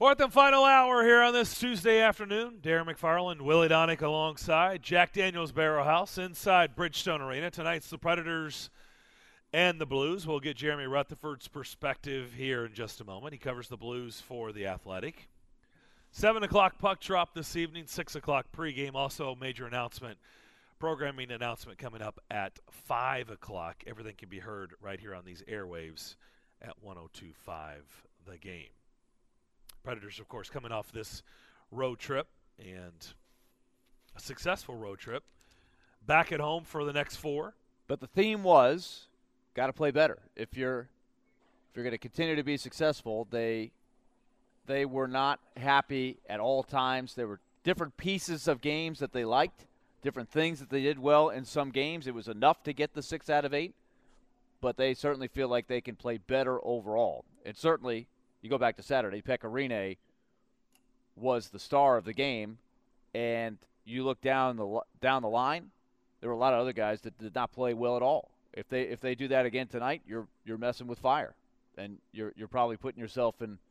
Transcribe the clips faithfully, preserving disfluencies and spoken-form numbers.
Fourth and final hour here on this Tuesday afternoon. Darren McFarland, Willie Donick alongside Jack Daniels Barrow House inside Bridgestone Arena. Tonight's the Predators and the Blues. We'll get Jeremy Rutherford's perspective here in just a moment. He covers the Blues for The Athletic. seven o'clock puck drop this evening, six o'clock pregame. Also a major announcement, programming announcement coming up at five o'clock. Everything can be heard right here on these airwaves at one oh two point five The Game. Predators, of course, coming off this road trip and a successful road trip. Back at home for the next four. But the theme was, got to play better. If you're if you're going to continue to be successful, they they were not happy at all times. There were different pieces of games that they liked, different things that they did well in some games. It was enough to get the six out of eight, but they certainly feel like they can play better overall. And certainly, you go back to Saturday, Pekka Rinne was the star of the game, and you look down the down the line, there were a lot of other guys that did not play well at all. If they if they do that again tonight, you're you're messing with fire, and you're you're probably putting yourself in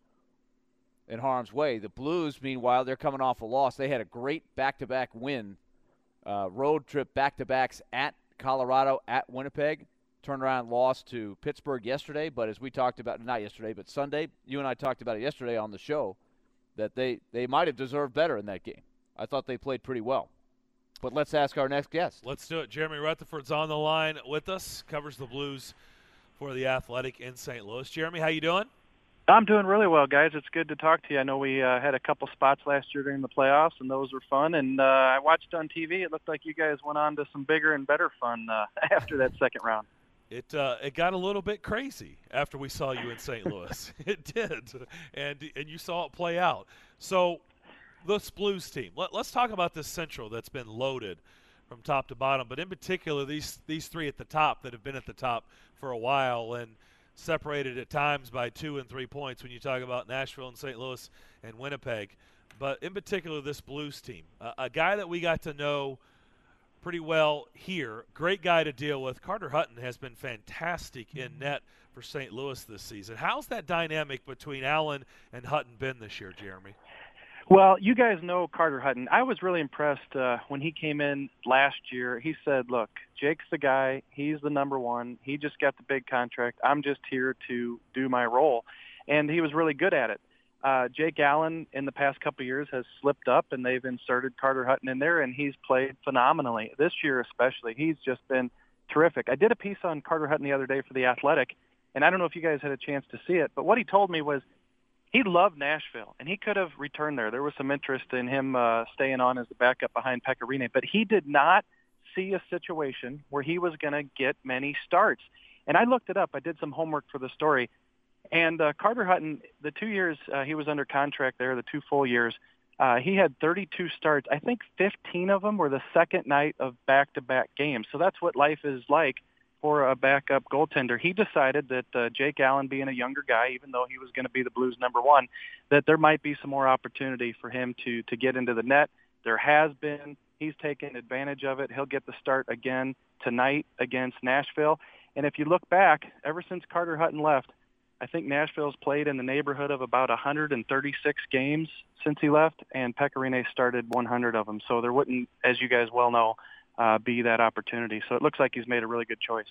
in harm's way. The Blues, meanwhile, they're coming off a loss. They had a great back-to-back win, uh, road trip back-to-backs at Colorado, at Winnipeg. Turnaround loss to Pittsburgh yesterday, but as we talked about, not yesterday, but Sunday, you and I talked about it yesterday on the show, that they, they might have deserved better in that game. I thought they played pretty well. But let's ask our next guest. Let's do it. Jeremy Rutherford's on the line with us, covers the Blues for The Athletic in Saint Louis. Jeremy, how you doing? I'm doing really well, guys. It's good to talk to you. I know we uh, had a couple spots last year during the playoffs, and those were fun. And uh, I watched on T V. It looked like you guys went on to some bigger and better fun uh, after that second round. It uh, it got a little bit crazy after we saw you in Saint Louis. It did, and and you saw it play out. So this Blues team, let, let's talk about this Central that's been loaded from top to bottom, but in particular these these three at the top that have been at the top for a while and separated at times by two and three points when you talk about Nashville and Saint Louis and Winnipeg. But in particular this Blues team, uh, a guy that we got to know pretty well here. Great guy to deal with. Carter Hutton has been fantastic in net for Saint Louis this season. How's that dynamic between Allen and Hutton been this year, Jeremy? Well, you guys know Carter Hutton. I was really impressed uh, when he came in last year. He said, look, Jake's the guy. He's the number one. He just got the big contract. I'm just here to do my role. And he was really good at it. Uh, Jake Allen in the past couple of years has slipped up, and they've inserted Carter Hutton in there, and he's played phenomenally. This year especially, he's just been terrific. I did a piece on Carter Hutton the other day for The Athletic, and I don't know if you guys had a chance to see it, but what he told me was he loved Nashville, and he could have returned there. There was some interest in him uh, staying on as the backup behind Pekka Rinne, but he did not see a situation where he was going to get many starts. And I looked it up. I did some homework for the story. And uh, Carter Hutton, the two years uh, he was under contract there, the two full years, uh, he had thirty-two starts. I think fifteen of them were the second night of back-to-back games. So that's what life is like for a backup goaltender. He decided that uh, Jake Allen, being a younger guy, even though he was going to be the Blues number one, that there might be some more opportunity for him to to get into the net. There has been. He's taken advantage of it. He'll get the start again tonight against Nashville. And if you look back, ever since Carter Hutton left, I think Nashville's played in the neighborhood of about one hundred thirty-six games since he left, and Pekka Rinne started one hundred of them. So there wouldn't, as you guys well know, uh, be that opportunity. So it looks like he's made a really good choice.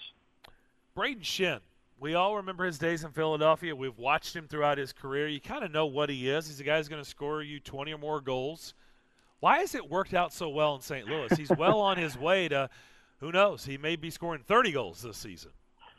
Braden Shen, we all remember his days in Philadelphia. We've watched him throughout his career. You kind of know what he is. He's a guy who's going to score you twenty or more goals. Why has it worked out so well in Saint Louis? He's well on his way to, who knows, he may be scoring thirty goals this season.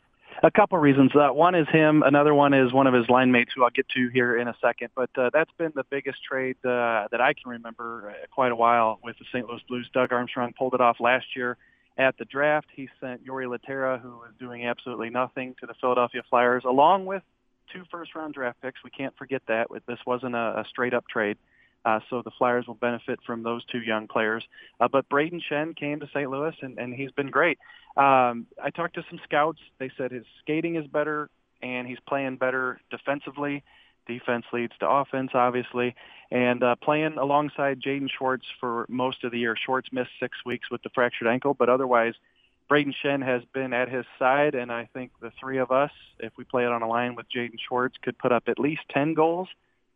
A couple of reasons. Uh, one is him. Another one is one of his line mates, who I'll get to here in a second. But uh, that's been the biggest trade uh, that I can remember uh, quite a while with the Saint Louis Blues. Doug Armstrong pulled it off last year at the draft. He sent Yori Laterra, who was doing absolutely nothing, to the Philadelphia Flyers, along with two first-round draft picks. We can't forget that. This wasn't a, a straight-up trade. Uh, so the Flyers will benefit from those two young players. Uh, but Braden Shen came to Saint Louis, and, and he's been great. Um, I talked to some scouts. They said his skating is better, and he's playing better defensively. Defense leads to offense, obviously. And uh, playing alongside Jaden Schwartz for most of the year. Schwartz missed six weeks with the fractured ankle, but otherwise Braden Shen has been at his side, and I think the three of us, if we play it on a line with Jaden Schwartz, could put up at least ten goals.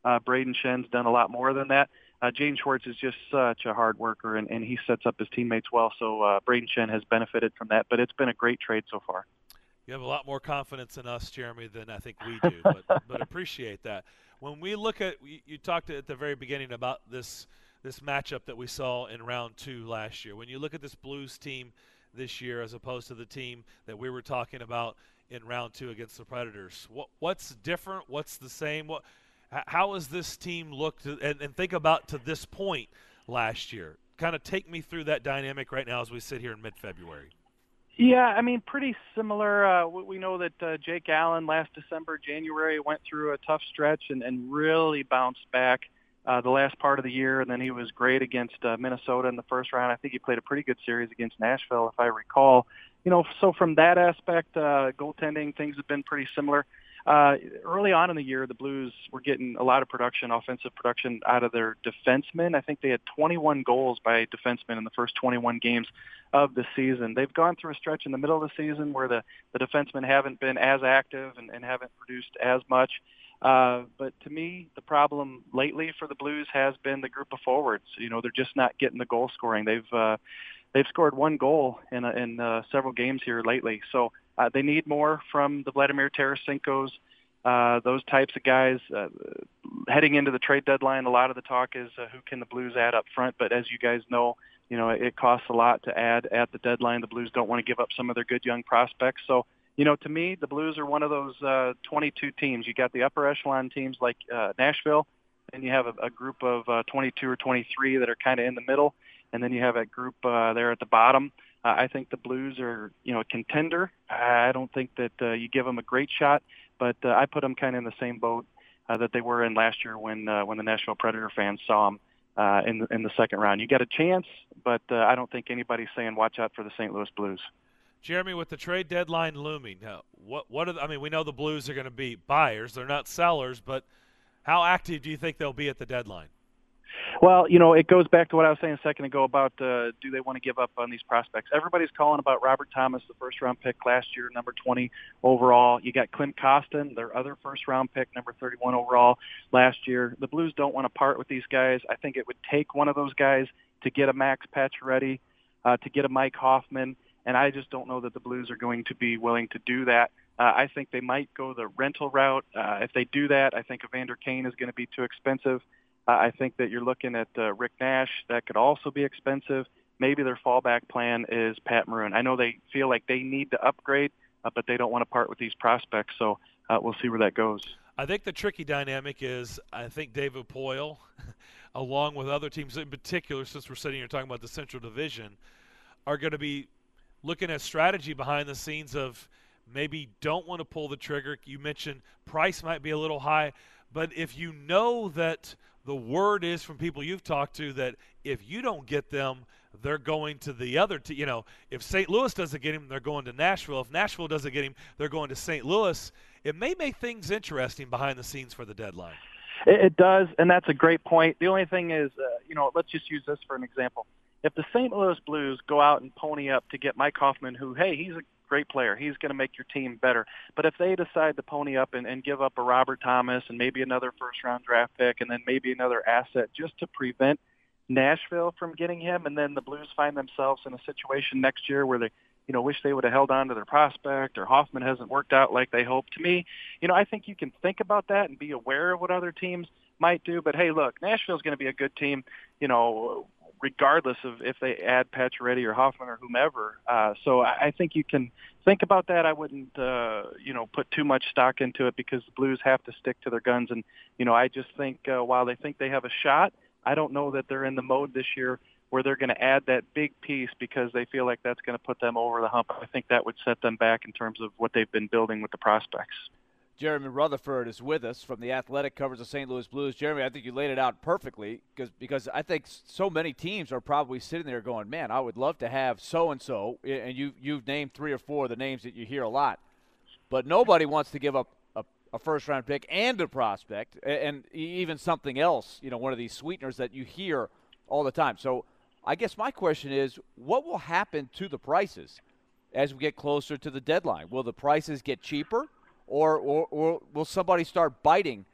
Uh, Braden Shen's done a lot more than that. Uh, Jaden Schwartz is just such a hard worker, and, and he sets up his teammates well. So uh, Braden Shen has benefited from that, but it's been a great trade so far. You have a lot more confidence in us, Jeremy, than I think we do, but, but appreciate that. When we look at, you, you talked at the very beginning about this this matchup that we saw in round two last year. When you look at this Blues team this year as opposed to the team that we were talking about in round two against the Predators, what what's different? What's the same? What how has this team looked? And, and think about to this point last year. Kind of take me through that dynamic right now as we sit here in mid-February. Yeah, I mean, pretty similar. Uh, we know that uh, Jake Allen last December, January went through a tough stretch and, and really bounced back uh, the last part of the year, and then he was great against uh, Minnesota in the first round. I think he played a pretty good series against Nashville, if I recall. You know, so from that aspect, uh, goaltending, things have been pretty similar. Uh, early on in the year, the Blues were getting a lot of production, offensive production out of their defensemen. I think they had twenty-one goals by defensemen in the first twenty-one games of the season. They've gone through a stretch in the middle of the season where the, the defensemen haven't been as active and, and haven't produced as much. Uh, but to me, the problem lately for the Blues has been the group of forwards. You know, they're just not getting the goal scoring. They've uh, they've scored one goal in, a, in uh, several games here lately. So Uh, they need more from the Vladimir Tarasenko's, uh, those types of guys. Uh, heading into the trade deadline, a lot of the talk is uh, who can the Blues add up front. But as you guys know, you know, it costs a lot to add at the deadline. The Blues don't want to give up some of their good young prospects. So, you know, to me, the Blues are one of those uh, twenty-two teams. You got the upper echelon teams like uh, Nashville, and you have a, a group of uh, twenty-two or twenty-three that are kind of in the middle, and then you have a group uh, there at the bottom. Uh, I think the Blues are, you know, a contender. I don't think that uh, you give them a great shot, but uh, I put them kind of in the same boat uh, that they were in last year when uh, when the Nashville Predator fans saw them uh, in the, in the second round. You got a chance, but uh, I don't think anybody's saying watch out for the Saint Louis Blues. Jeremy, with the trade deadline looming, uh, what what are the, I mean, we know the Blues are going to be buyers; they're not sellers. But how active do you think they'll be at the deadline? Well, you know, it goes back to what I was saying a second ago about uh, do they want to give up on these prospects. Everybody's calling about Robert Thomas, the first-round pick last year, number twenty overall. You got Clint Costin, their other first-round pick, number thirty-one overall last year. The Blues don't want to part with these guys. I think it would take one of those guys to get a Max Pacioretty, uh, to get a Mike Hoffman, and I just don't know that the Blues are going to be willing to do that. Uh, I think they might go the rental route. Uh, if they do that, I think Evander Kane is going to be too expensive. Uh, I think that you're looking at uh, Rick Nash. That could also be expensive. Maybe their fallback plan is Pat Maroon. I know they feel like they need to upgrade, uh, but they don't want to part with these prospects, so uh, we'll see where that goes. I think the tricky dynamic is I think David Poile, along with other teams in particular, since we're sitting here talking about the Central Division, are going to be looking at strategy behind the scenes of maybe don't want to pull the trigger. You mentioned price might be a little high, but if you know that the word is from people you've talked to that if you don't get them, they're going to the other team. You know, if Saint Louis doesn't get him, they're going to Nashville. If Nashville doesn't get him, they're going to Saint Louis. It may make things interesting behind the scenes for the deadline. It, it does, and that's a great point. The only thing is, uh, you know, let's just use this for an example. If the Saint Louis Blues go out and pony up to get Mike Hoffman, who, hey, he's a great player. He's going to make your team better. But if they decide to pony up and, and give up a Robert Thomas and maybe another first-round draft pick and then maybe another asset just to prevent Nashville from getting him, and then the Blues find themselves in a situation next year where they, you know, wish they would have held on to their prospect or Hoffman hasn't worked out like they hoped. To me, you know, I think you can think about that and be aware of what other teams might do. But, hey, look, Nashville's going to be a good team, you know, regardless of if they add Pacioretty or Hoffman or whomever. Uh, so I think you can think about that. I wouldn't, uh, you know, put too much stock into it because the Blues have to stick to their guns. And, you know, I just think uh, while they think they have a shot, I don't know that they're in the mode this year where they're going to add that big piece because they feel like that's going to put them over the hump. I think that would set them back in terms of what they've been building with the prospects. Jeremy Rutherford is with us from The Athletic, covers the Saint Louis Blues. Jeremy, I think you laid it out perfectly because because I think so many teams are probably sitting there going, man, I would love to have so-and-so, and you, you've named three or four of the names that you hear a lot. But nobody wants to give up a, a first-round pick and a prospect and even something else, you know, one of these sweeteners that you hear all the time. So I guess my question is, what will happen to the prices as we get closer to the deadline? Will the prices get cheaper? Or, or, or will somebody start biting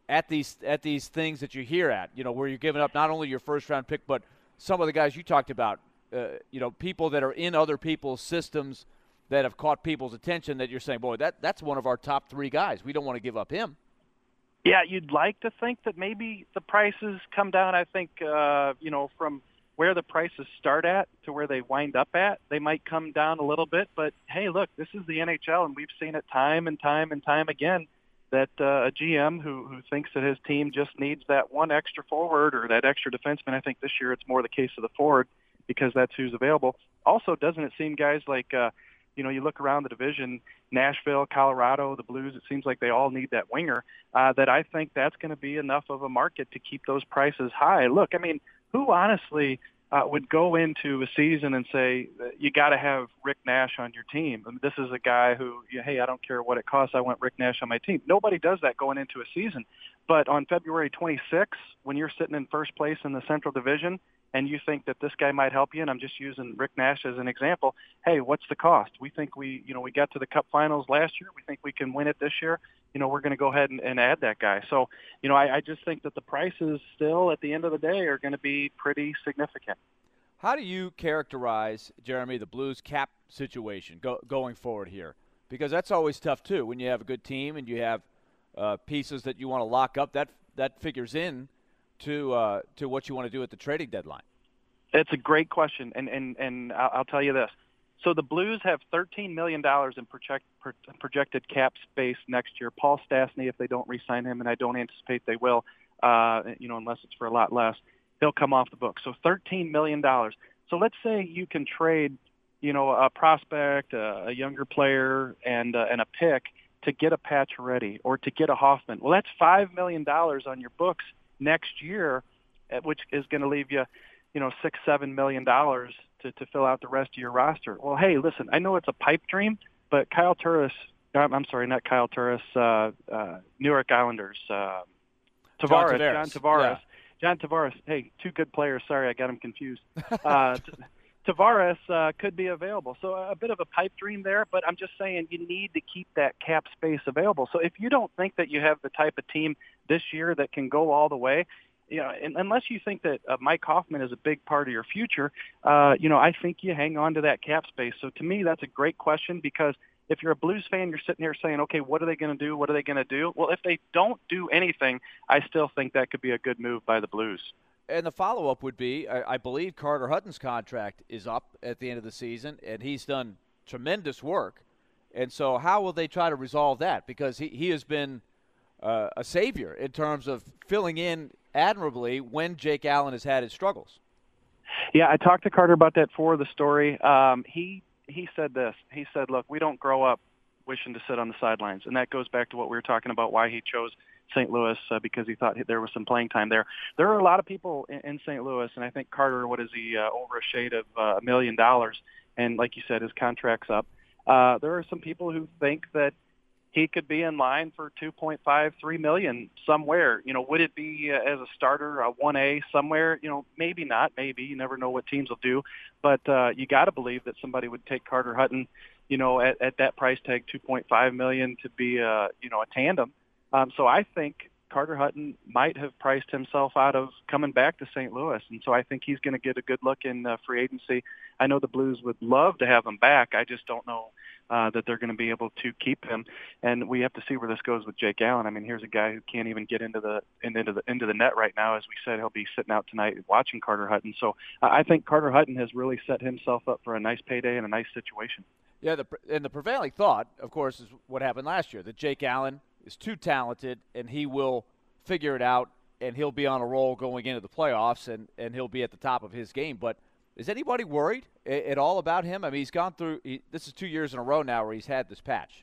at these at these things that you hear at, you know, where you're giving up not only your first round pick, but some of the guys you talked about, uh, you know, people that are in other people's systems that have caught people's attention that you're saying, boy, that that's one of our top three guys. We don't want to give up him. Yeah, you'd like to think that maybe the prices come down. I think, uh, you know, from where the prices start at to where they wind up at, they might come down a little bit. But, hey, look, this is the N H L, and we've seen it time and time and time again that uh, a G M who, who thinks that his team just needs that one extra forward or that extra defenseman, I think this year it's more the case of the forward because that's who's available. Also, doesn't it seem guys like uh, – you know, you look around the division, Nashville, Colorado, the Blues, it seems like they all need that winger, uh, that I think that's going to be enough of a market to keep those prices high. Look, I mean, who honestly uh, would go into a season and say, you got to have Rick Nash on your team? I mean, this is a guy who, hey, I don't care what it costs, I want Rick Nash on my team. Nobody does that going into a season. But on February twenty-sixth, when you're sitting in first place in the Central Division, and you think that this guy might help you, and I'm just using Rick Nash as an example, hey, what's the cost? We think we, you know, we got to the Cup Finals last year. We think we can win it this year. You know, we're going to go ahead and, and add that guy. So, you know, I, I just think that the prices still at the end of the day are going to be pretty significant. How do you characterize, Jeremy, the Blues cap situation go, going forward here? Because that's always tough, too, when you have a good team and you have uh, pieces that you want to lock up. That that figures in to uh, to what you want to do at the trading deadline? It's a great question, and and, and I'll, I'll tell you this. So the Blues have thirteen million dollars in project, pro, projected cap space next year. Paul Stastny, if they don't re-sign him, and I don't anticipate they will, uh, you know, unless it's for a lot less, he'll come off the book. So thirteen million dollars. So let's say you can trade, you know, a prospect, a, a younger player, and uh, and a pick to get a Pacioretty or to get a Hoffman. Well, that's five million dollars on your books next year, which is going to leave you, you know, six, seven million dollars to, to fill out the rest of your roster. Well, hey, listen, I know it's a pipe dream, but Kyle Turris, I'm sorry, not Kyle Turris, uh, uh, New York Islanders, uh, Tavares, John Tavares, John Tavares, yeah. John Tavares. Hey, two good players. Sorry, I got him confused. Uh, Tavares uh, could be available. So a bit of a pipe dream there, but I'm just saying you need to keep that cap space available. So if you don't think that you have the type of team this year that can go all the way, you know, unless you think that uh, Mike Hoffman is a big part of your future, uh, you know, I think you hang on to that cap space. So to me, that's a great question because if you're a Blues fan, you're sitting here saying, okay, what are they going to do? What are they going to do? Well, if they don't do anything, I still think that could be a good move by the Blues. And the follow-up would be, I, I believe Carter Hutton's contract is up at the end of the season, and he's done tremendous work. And so how will they try to resolve that? Because he, he has been uh, a savior in terms of filling in admirably when Jake Allen has had his struggles. Yeah, I talked to Carter about that for the story. Um, he he said this. He said, look, we don't grow up wishing to sit on the sidelines. And that goes back to what we were talking about, why he chose Saint Louis, uh, because he thought there was some playing time there. There are a lot of people in, in Saint Louis, and I think Carter, what is he, uh, over a shade of uh, a million dollars. And like you said, his contract's up. Uh, there are some people who think that he could be in line for two point five, three million somewhere. You know, would it be uh, as a starter, a one A somewhere? You know, maybe not, maybe. You never know what teams will do. But uh, you got to believe that somebody would take Carter Hutton, you know, at, at that price tag, two point five million to be, uh, you know, a tandem. Um, so I think Carter Hutton might have priced himself out of coming back to Saint Louis. And so I think he's going to get a good look in uh, free agency. I know the Blues would love to have him back. I just don't know uh, that they're going to be able to keep him. And we have to see where this goes with Jake Allen. I mean, here's a guy who can't even get into the into the into the net right now. As we said, he'll be sitting out tonight watching Carter Hutton. So uh, I think Carter Hutton has really set himself up for a nice payday and a nice situation. Yeah, the, and the prevailing thought, of course, is what happened last year, that Jake Allen is too talented and he will figure it out and he'll be on a roll going into the playoffs and, and he'll be at the top of his game. But is anybody worried at all about him? I mean, he's gone through he, – this is two years in a row now where he's had this patch.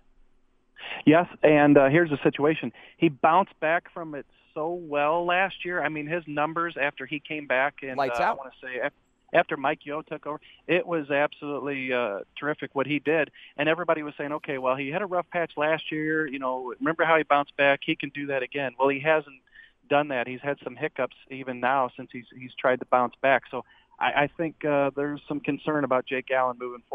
Yes, and uh, here's the situation. He bounced back from it so well last year. I mean, his numbers after he came back and Lights uh, out. I want to say after Mike Yeo took over, it was absolutely uh, terrific what he did. And everybody was saying, okay, well, he had a rough patch last year. You know, remember how he bounced back? He can do that again. Well, he hasn't done that. He's had some hiccups even now since he's he's tried to bounce back. So I, I think uh, there's some concern about Jake Allen moving forward.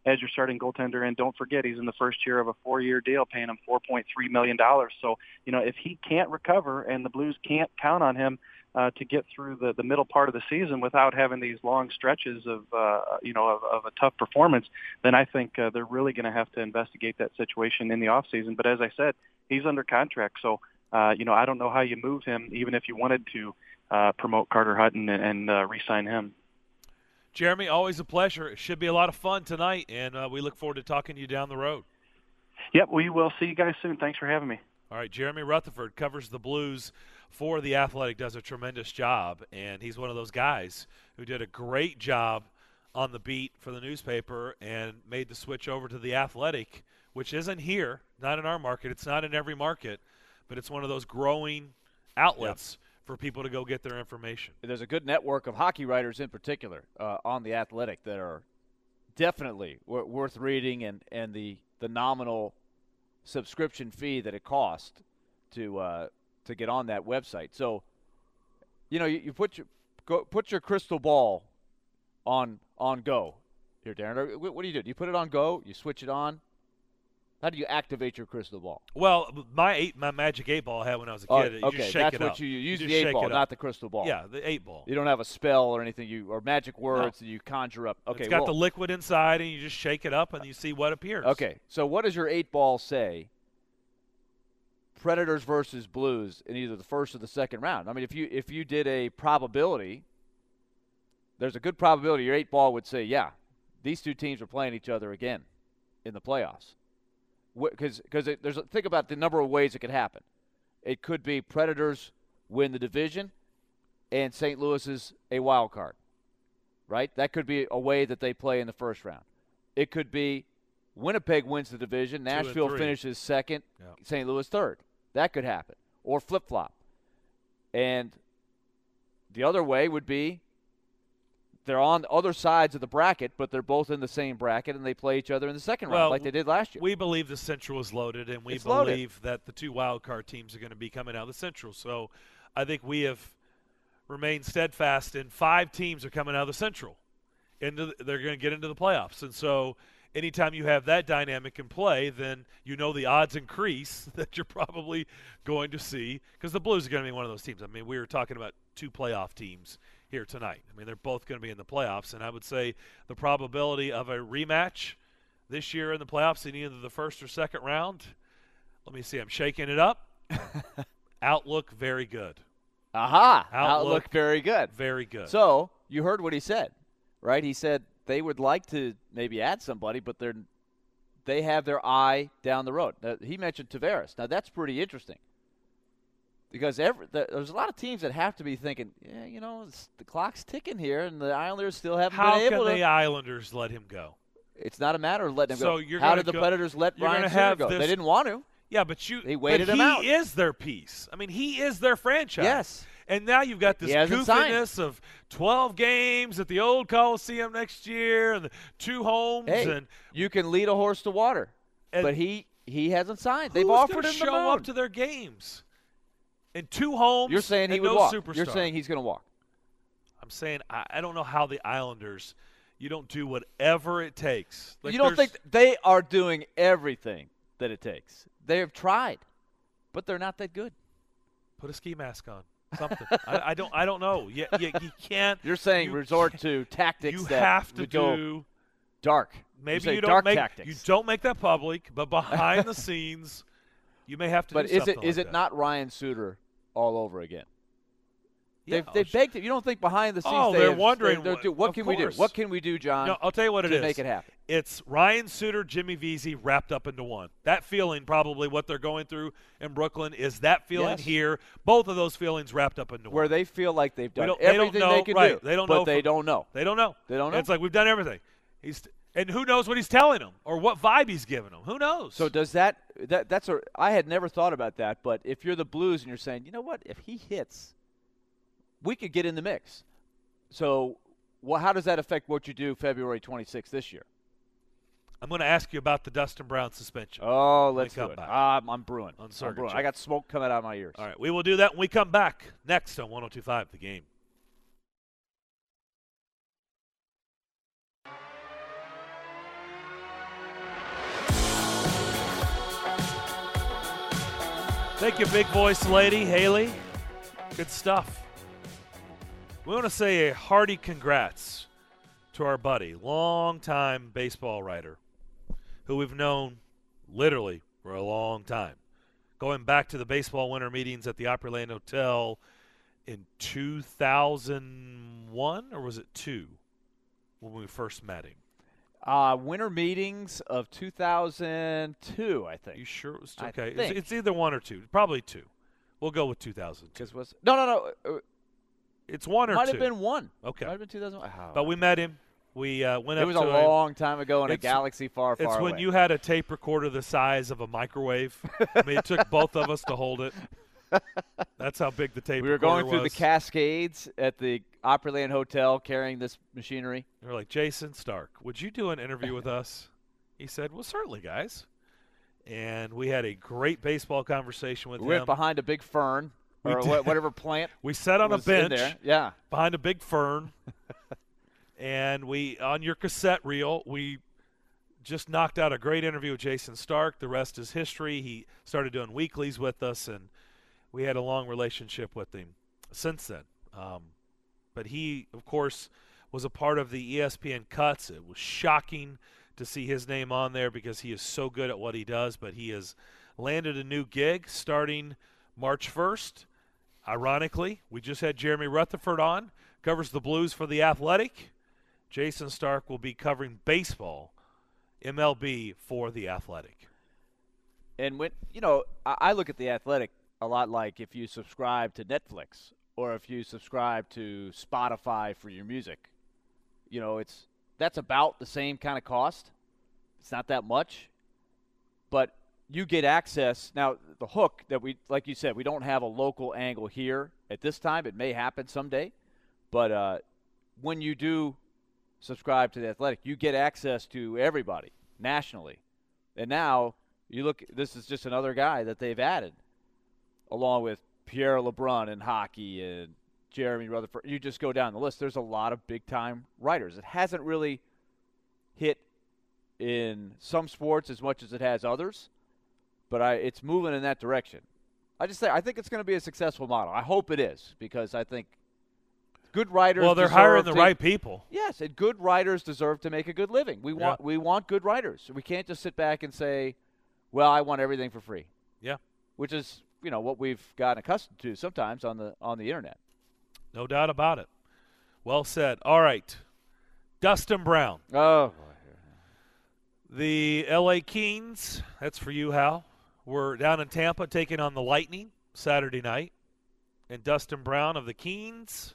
as your starting goaltender. And don't forget, he's in the first year of a four-year deal, paying him four point three million dollars. So, you know, if he can't recover and the Blues can't count on him uh, to get through the, the middle part of the season without having these long stretches of, uh, you know, of, of a tough performance, then I think uh, they're really going to have to investigate that situation in the offseason. But as I said, he's under contract. So, uh, you know, I don't know how you move him, even if you wanted to uh, promote Carter Hutton and, and uh, re-sign him. Jeremy, always a pleasure. It should be a lot of fun tonight, and uh, we look forward to talking to you down the road. Yep, we will see you guys soon. Thanks for having me. All right, Jeremy Rutherford covers the Blues for The Athletic, does a tremendous job, and he's one of those guys who did a great job on the beat for the newspaper and made the switch over to The Athletic, which isn't here, not in our market. It's not in every market, but it's one of those growing outlets yep. for people to go get their information. There's a good network of hockey writers in particular uh, on The Athletic that are definitely w- worth reading, and, and the, the nominal subscription fee that it costs to uh, to get on that website. So, you know, you, you put your go, put your crystal ball on on go here, Darren. What, what do you do? Do you put it on go? You switch it on? How do you activate your crystal ball? Well, my eight, my magic eight ball I had when I was a kid. Oh, you okay, just shake that's it what up. you use. You the eight ball, not up. the crystal ball. Yeah, the eight ball. You don't have a spell or anything, you or magic words no. that you conjure up. Okay, it's got well, the liquid inside, and you just shake it up, and you see what appears. Okay, so what does your eight ball say? Predators versus Blues in either the first or the second round. I mean, if you if you did a probability, there's a good probability your eight ball would say, yeah, these two teams are playing each other again in the playoffs. Because because there's a, think about the number of ways it could happen. It could be Predators win the division, and Saint Louis is a wild card, right? That could be a way that they play in the first round. It could be Winnipeg wins the division, Nashville finishes second, yep. Saint Louis third. That could happen. Or flip-flop. And the other way would be they're on other sides of the bracket, but they're both in the same bracket, and they play each other in the second well, round like they did last year. We believe the Central is loaded, and we it's believe loaded. that the two wild card teams are going to be coming out of the Central. So I think we have remained steadfast in five teams are coming out of the Central. Into the, they're going to get into the playoffs. And so anytime you have that dynamic in play, then you know the odds increase that you're probably going to see, because the Blues are going to be one of those teams. I mean, we were talking about two playoff teams here tonight. I mean, they're both going to be in the playoffs, and I would say the probability of a rematch this year in the playoffs in either the first or second round, let me see, I'm shaking it up. Outlook very good. Aha. Outlook, Outlook very good. Very good. So you heard what he said, right? He said they would like to maybe add somebody, but they're they have their eye down the road. Now, he mentioned Tavares. Now, that's pretty interesting because every, the, there's a lot of teams that have to be thinking, yeah, you know, the clock's ticking here, and the Islanders still haven't How been able to. How can the Islanders let him go? It's not a matter of letting him so go. You're How did the go, Predators let Ryan Suter go? This, they didn't want to. Yeah, but you. They waited but him he out. He is their piece. I mean, he is their franchise. Yes. And now you've got this goofiness signed. of twelve games at the old Coliseum next year and the two homes. Hey, and you can lead a horse to water, but he he hasn't signed. They've offered him show the moon. up to their games. In two homes, You're saying he and would no walk. Superstar. You're saying he's going to walk. I'm saying I, I don't know how the Islanders. You don't do whatever it takes. Like you don't think they are doing everything that it takes. They have tried, but they're not that good. Put a ski mask on. Something. I, I don't. I don't know. You, you, you can't. You're saying you, resort to tactics. You that have to would go do dark. Maybe you, you don't dark make tactics. you don't make that public, but behind the scenes, you may have to. But do is something it like is it that. not Ryan Suter all over again? Yeah, they've they've begged him. You don't think behind the scenes? Oh, they they're have, wondering. They're, they're do, what of can course. we do? What can we do, John? No, I'll tell you what it to is. make it happen. It's Ryan Suter, Jimmy Vesey wrapped up into one. That feeling, probably what they're going through in Brooklyn, is that feeling Yes. here. Both of those feelings wrapped up into Where one. they feel like they've done don't, they don't everything know, they can right. do. They don't but know they from, don't know. They don't know. They don't know. It's like we've done everything. He's and who knows what he's telling them or what vibe he's giving them? Who knows? So does that that that's a I had never thought about that, but if you're the Blues and you're saying, you know what, if he hits, we could get in the mix. So, well, how does that affect what you do February twenty-sixth this year? I'm going to ask you about the Dustin Brown suspension. Oh, let's do come it. back. Um, I'm brewing. On I'm brewing. Sergachev. I got smoke coming out of my ears. All right, we will do that when we come back next on one oh two point five The Game. Thank you, big voice lady, Haley. Good stuff. We want to say a hearty congrats to our buddy, longtime baseball writer, who we've known literally for a long time, going back to the baseball winter meetings at the Opryland Hotel in two thousand one, or was it two, when we first met him? Uh, winter meetings of two thousand two, I think. You sure it was two? I Okay, think. it's, it's either one or two. Probably two. We'll go with two thousand two. Because was no, no, no. Uh, It's one or might two. have been one. Okay. Might have been two thousand one. Oh, But we met him. We uh, went it up was to a him. long time ago in a It's- galaxy far, far It's away. when you had a tape recorder the size of a microwave. I mean, it took both of us to hold it. That's how big the tape we were recorder going through was. the Cascades at the Opryland Hotel carrying this machinery. They were like, Jason Stark, would you do an interview with us? He said, well, certainly, guys. And we had a great baseball conversation with We him. went behind a big fern We or did. wha- whatever plant We sat on a was in bench there. Yeah. behind a big fern. And we, on your cassette reel, we just knocked out a great interview with Jason Stark. The rest is history. He started doing weeklies with us, and we had a long relationship with him since then. Um, but he, of course, was a part of the E S P N Cuts. It was shocking to see his name on there because he is so good at what he does, but he has landed a new gig starting March first. Ironically, we just had Jeremy Rutherford on, covers the Blues for The Athletic. Jason Stark will be covering baseball, M L B, for The Athletic. And when you know, I, I look at the Athletic a lot like if you subscribe to Netflix or if you subscribe to Spotify for your music. You know, it's that's about the same kind of cost. It's not that much, but you get access. Now, the hook that we, like you said, we don't have a local angle here at this time. It may happen someday, but uh, when you do subscribe to The Athletic, you get access to everybody nationally. And now you look, this is just another guy that they've added, along with Pierre LeBrun in hockey and Jeremy Rutherford. You just go down the list. There's a lot of big-time writers. It hasn't really hit in some sports as much as it has others, but I, it's moving in that direction. I just say I think it's going to be a successful model. I hope it is, because I think good writers Well, they're deserve hiring the to- right people. Yes, and good writers deserve to make a good living. We want Yeah. we want good writers. We can't just sit back and say, "Well, I want everything for free." Yeah. Which is, you know, what we've gotten accustomed to sometimes on the on the internet. No doubt about it. Well said. All right. Dustin Brown. Oh, The L A Kings, that's for you, Hal, were down in Tampa taking on the Lightning Saturday night. And Dustin Brown of the Kings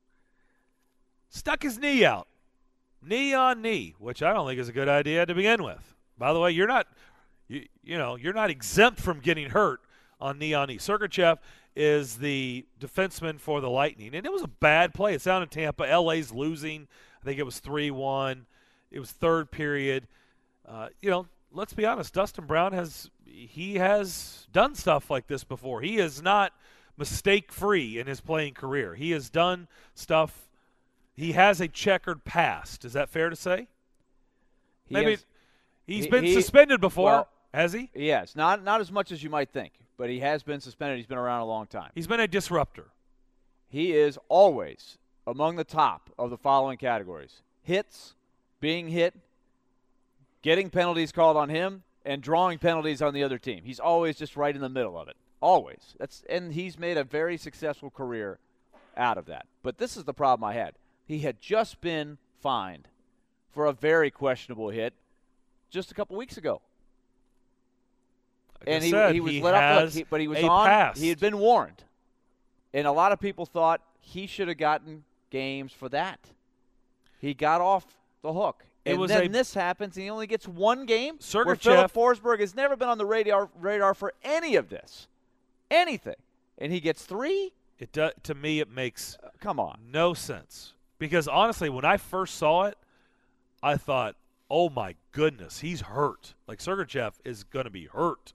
stuck his knee out. Knee on knee, which I don't think is a good idea to begin with. By the way, you're not you, you know, you're not exempt from getting hurt on knee on knee. Sergachev is the defenseman for the Lightning, and it was a bad play. It's down in Tampa. L A's losing. I think it was three one. It was third period. Uh, you know, let's be honest. Dustin Brown has he has done stuff like this before. He is not mistake-free in his playing career. He has done stuff. He has a checkered past. Is that fair to say? he Maybe has- he's he- been he- suspended before, well- has he? yes, not not as much as you might think, but he has been suspended. He's been around a long time. He's been a disruptor. He is always among the top of the following categories: hits, being hit, getting penalties called on him, and drawing penalties on the other team. He's always just right in the middle of it. Always. That's and he's made a very successful career out of that. But this is the problem I had. He had just been fined for a very questionable hit just a couple weeks ago. Like and I he, said, he was he let up, has look, he, but he was a on. past. He had been warned, and a lot of people thought he should have gotten games for that. He got off the hook, It and was then a- this happens, and he only gets one game. Where Sergachev- Philip Forsberg has never been on the radar radar for any of this, anything, and he gets three. It do, to me, it makes Uh, come on, no sense. Because honestly, when I first saw it, I thought, oh my goodness, he's hurt. Like Sergachev is going to be hurt.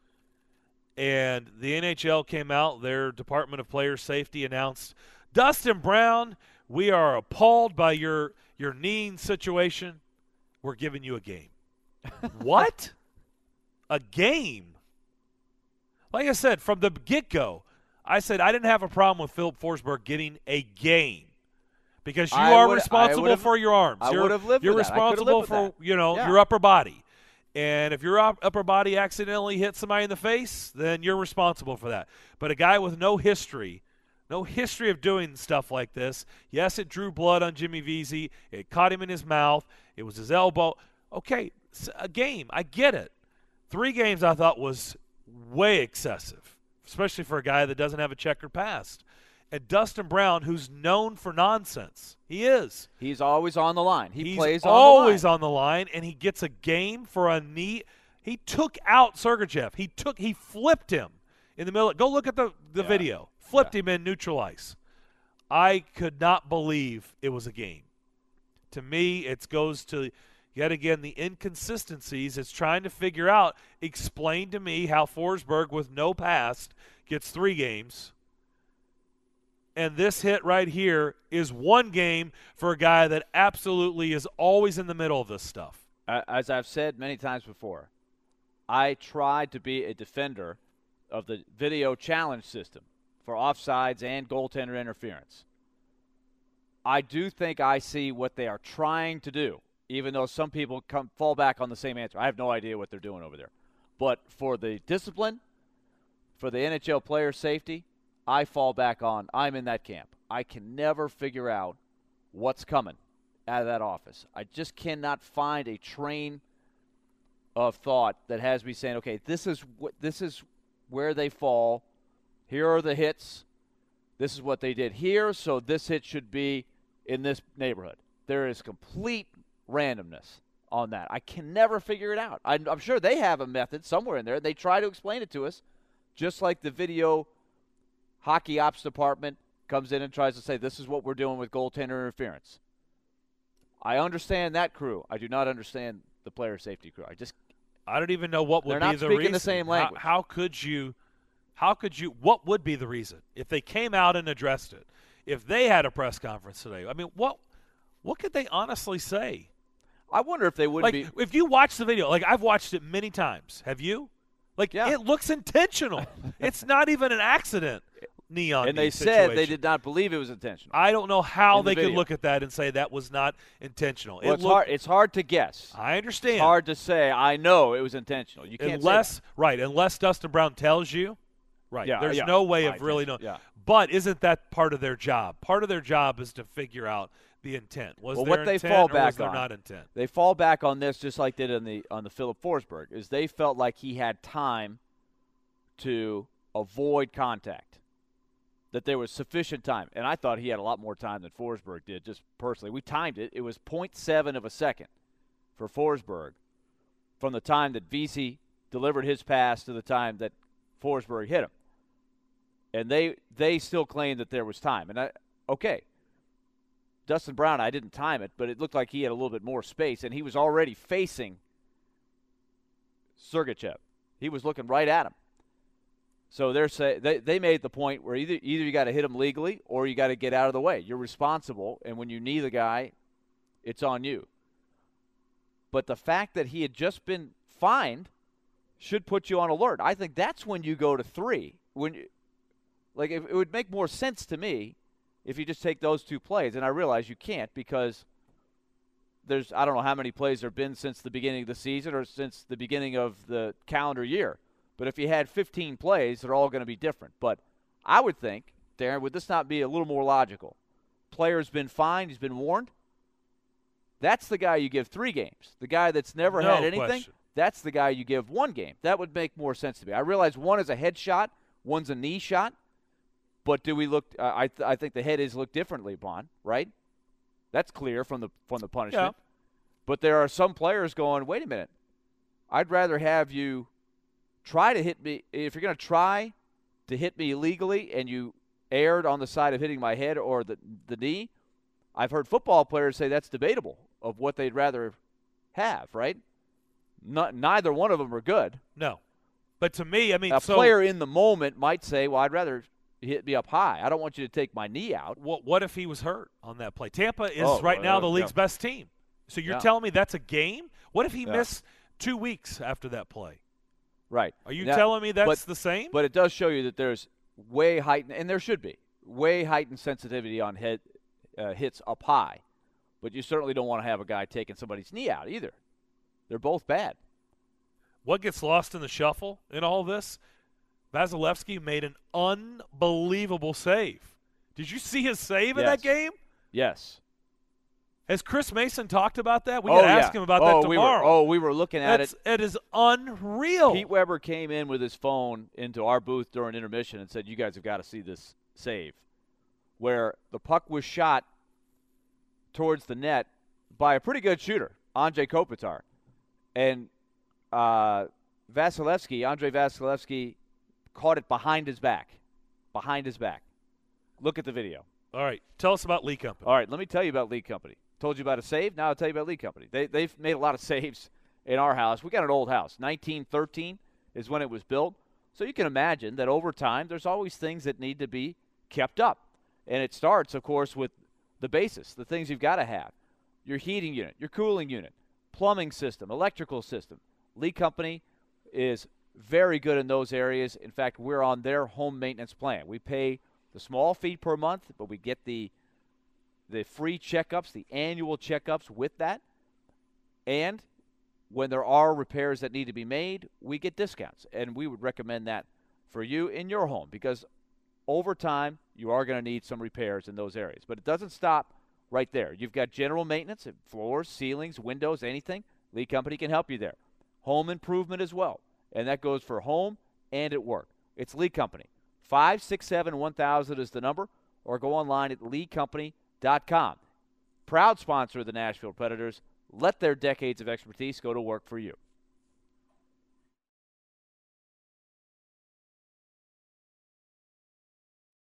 And the N H L came out, their Department of Player Safety announced, Dustin Brown, we are appalled by your, your kneeing situation. We're giving you a game. What? A game? Like I said, from the get-go, I said I didn't have a problem with Philip Forsberg getting a game because you I are would- responsible for your arms. I You're, would have lived You're with that. I could have responsible lived for with that. you know Yeah. your upper body. And if your up- upper body accidentally hits somebody in the face, then you're responsible for that. But a guy with no history, no history of doing stuff like this, yes, it drew blood on Jimmy Vesey. It caught him in his mouth. It was his elbow. Okay, it's a game. I get it. Three games I thought was way excessive, especially for a guy that doesn't have a checkered past. And Dustin Brown, who's known for nonsense, he is. He's always on the line. He He's plays on always the line. on the line, and he gets a game for a knee. He took out Sergachev. He took, he flipped him in the middle. Go look at the, the Yeah. video. Flipped Yeah. him in neutral ice. I could not believe it was a game. To me, it goes to, yet again, the inconsistencies. It's trying to figure out, explain to me how Forsberg with no past gets three games. And this hit right here is one game for a guy that absolutely is always in the middle of this stuff. As I've said many times before, I tried to be a defender of the video challenge system for offsides and goaltender interference. I do think I see what they are trying to do, even though some people come fall back on the same answer. I have no idea what they're doing over there. But for the discipline, for the N H L player safety, I fall back on, I'm in that camp. I can never figure out what's coming out of that office. I just cannot find a train of thought that has me saying, okay, this is what this is where they fall. Here are the hits. This is what they did here, so this hit should be in this neighborhood. There is complete randomness on that. I can never figure it out. I'm, I'm sure they have a method somewhere in there. They try to explain it to us, just like the video hockey ops department comes in and tries to say, this is what we're doing with goaltender interference. I understand that crew. I do not understand the player safety crew. I just I don't even know what would They're be not the speaking reason. the same How- language. How, could you how could you what would be the reason if they came out and addressed it? If they had a press conference today, I mean, what what could they honestly say? I wonder if they would Like be. if you watch the video, like I've watched it many times. Have you? Like Yeah. it looks intentional. It's not even an accident. Neon. And they knee said they situation. did not believe it was intentional. I don't know how in the they could video. look at that and say that was not intentional. Well, it it's looked, hard. It's hard to guess. I understand. It's hard to say. I know it was intentional. You can't unless say right, unless Dustin Brown tells you. Right. Yeah, There's yeah. no way My of really knowing. intention, yeah. But isn't that part of their job? Part of their job is to figure out the intent. Was Well, there what they intent fall or back was there on- not intent? that. They fall back on this just like they did on the on the Philip Forsberg. Is they felt like he had time to avoid contact. That there was sufficient time, and I thought he had a lot more time than Forsberg did. Just personally, we timed it. It was point seven of a second for Forsberg from the time that Vesey delivered his pass to the time that Forsberg hit him. And they they still claim that there was time. And I okay, Dustin Brown, I didn't time it, but it looked like he had a little bit more space, and he was already facing Sergachev. He was looking right at him. So they're say they they made the point where either either you got to hit him legally or you got to get out of the way. You're responsible, and when you knee the guy, it's on you. But the fact that he had just been fined should put you on alert. I think that's when you go to three. When you, like if, it would make more sense to me if you just take those two plays, and I realize you can't because there's I don't know how many plays there have been since the beginning of the season or since the beginning of the calendar year. But if you had fifteen plays, they're all going to be different. But I would think, Darren, would this not be a little more logical? Player's been fined, he's been warned. That's the guy you give three games. The guy that's never No had anything, question. that's the guy you give one game. That would make more sense to me. I realize one is a head shot, one's a knee shot. But do we look uh, – I, th- I think the head is looked differently upon, right? That's clear from the from the punishment. Yeah. But there are some players going, wait a minute. I'd rather have you try to hit me – if you're going to try to hit me illegally and you erred on the side of hitting my head or the the knee, I've heard football players say that's debatable of what they'd rather have, right? Not, neither one of them are good. No. But to me, I mean, A so player in the moment might say, well, I'd rather hit me up high. I don't want you to take my knee out. what what if he was hurt on that play? Tampa is Oh, right now uh, the league's yeah. best team. So you're Yeah. telling me that's a game? What if he Yeah. missed two weeks after that play? Right. Are you Now, telling me that's but, the same? But it does show you that there's way heightened, and there should be, way heightened sensitivity on head uh, hits up high. But you certainly don't want to have a guy taking somebody's knee out either. They're both bad. What gets lost in the shuffle in all this? Vasilevsky made an unbelievable save. Did you see his save in Yes. that game? Yes. Has Chris Mason talked about that? We oh, got to yeah. ask him about oh, that we tomorrow. Were, oh, we were looking at That's, it. It is unreal. Pete Weber came in with his phone into our booth during intermission and said, you guys have got to see this save, where the puck was shot towards the net by a pretty good shooter, Andrei Kopitar. And uh, Vasilevsky, Andrei Vasilevsky, caught it behind his back. Behind his back. Look at the video. All right. Tell us about Lee Company. All right, let me tell you about Lee Company. Told you about a save. Now I'll tell you about Lee Company. They, they've made a lot of saves in our house. We got an old house. nineteen thirteen is when it was built. So you can imagine that over time there's always things that need to be kept up. And it starts, of course, with the basis, the things you've got to have. Your heating unit, your cooling unit, plumbing system, electrical system. Lee Company is very good in those areas. In fact, we're on their home maintenance plan. We pay the small fee per month, but we get the the free checkups, the annual checkups with that. And when there are repairs that need to be made, we get discounts. And we would recommend that for you in your home because over time you are going to need some repairs in those areas. But it doesn't stop right there. You've got general maintenance, floors, ceilings, windows, anything. Lee Company can help you there. Home improvement as well. And that goes for home and at work. It's Lee Company. five six seven, one thousand is the number, or go online at lee company dot com. Proud sponsor of the Nashville Predators. Let their decades of expertise go to work for you.